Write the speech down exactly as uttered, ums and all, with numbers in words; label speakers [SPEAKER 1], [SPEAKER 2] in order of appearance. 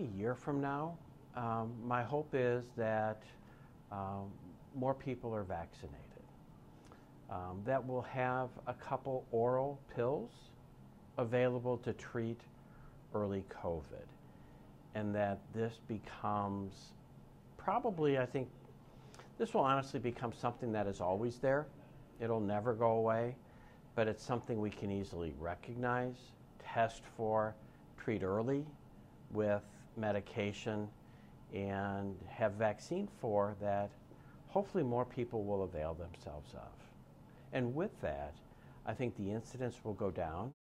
[SPEAKER 1] A year from now, um, my hope is that um, more people are vaccinated. Um, that we'll have a couple oral pills available to treat early COVID, and that this becomes probably, I think, this will honestly become something that is always there. It'll never go away, but it's something we can easily recognize, test for, treat early with medication, and have vaccine for that hopefully more people will avail themselves of. And with that, I think the incidence will go down.